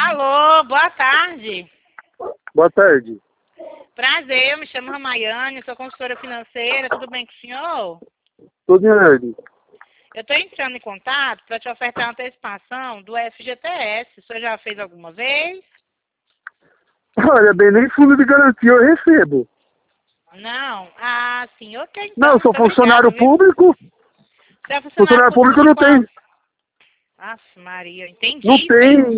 Alô, boa tarde. Boa tarde. Prazer, eu me chamo Ramayane, sou consultora financeira, tudo bem com o senhor? Tudo em ordem. Eu estou entrando em contato para te ofertar uma antecipação do FGTS. O senhor já fez alguma vez? Olha, bem, nem fundo de garantia eu recebo. Não? Ah, sim, ok, então. Não, eu sou muito funcionário obrigada, viu? público. Você é Funcionário público de não qual? tem. Aff, Maria, entendi. Não tem.